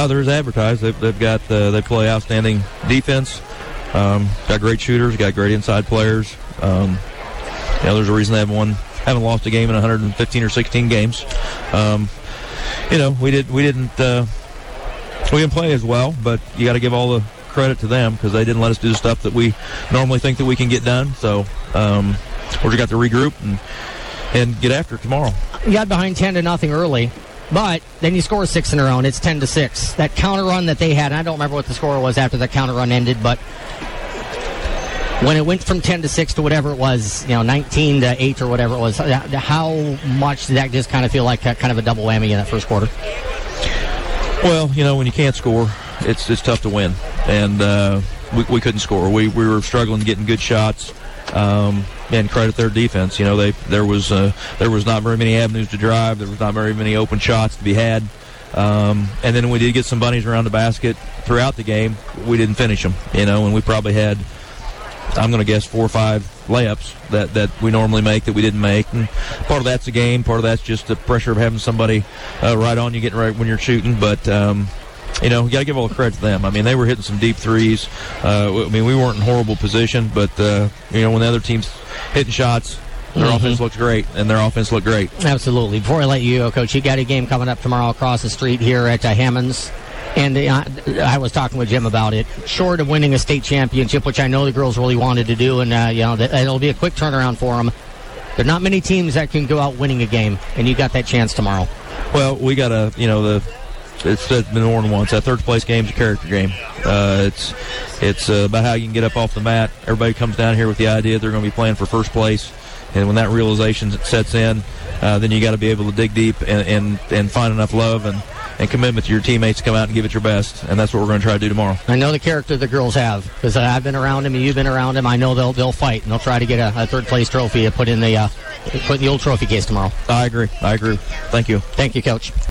They're as advertised. They've got they play outstanding defense. Got great shooters. Got great inside players. There's a reason they haven't lost a game in 115 or 16 games. We didn't play as well, but you got to give all the credit to them because they didn't let us do the stuff that we normally think that we can get done. So we're just got to regroup and get after it tomorrow. You got behind 10-0 early, but then you score 6 in a row, and it's 10-6. That counter run that they had, and I don't remember what the score was after the counter run ended, but when it went from 10-6 to whatever it was, 19-8 or whatever it was, how much did that just kind of feel like kind of a double whammy in that first quarter? Well, when you can't score, it's tough to win, and we couldn't score. We were struggling getting good shots. And credit their defense. There was not very many avenues to drive. There was not very many open shots to be had. And then we did get some bunnies around the basket throughout the game. We didn't finish them. And we probably had, I'm going to guess, 4 or 5 layups that we normally make that we didn't make. And part of that's the game. Part of that's just the pressure of having somebody right on you, getting right when you're shooting. But you got to give all the credit to them. I mean, they were hitting some deep threes. We weren't in horrible position, but when the other team's hitting shots, their offense looks great, and their offense looked great. Absolutely. Before I let you go, Coach, you got a game coming up tomorrow across the street here at Hammonds. And I was talking with Jim about it. Short of winning a state championship, which I know the girls really wanted to do, and it'll be a quick turnaround for them. There are not many teams that can go out winning a game, and you got that chance tomorrow. Well, we got it's been more than once. That third place game's a character game. It's about how you can get up off the mat. Everybody comes down here with the idea they're going to be playing for first place, and when that realization sets in, then you got to be able to dig deep and find enough love and commitment to your teammates to come out and give it your best, and that's what we're going to try to do tomorrow. I know the character the girls have because I've been around them and you've been around them. I know they'll fight and they'll try to get a third place trophy to put in the old trophy case tomorrow. I agree. Thank you. Thank you, Coach.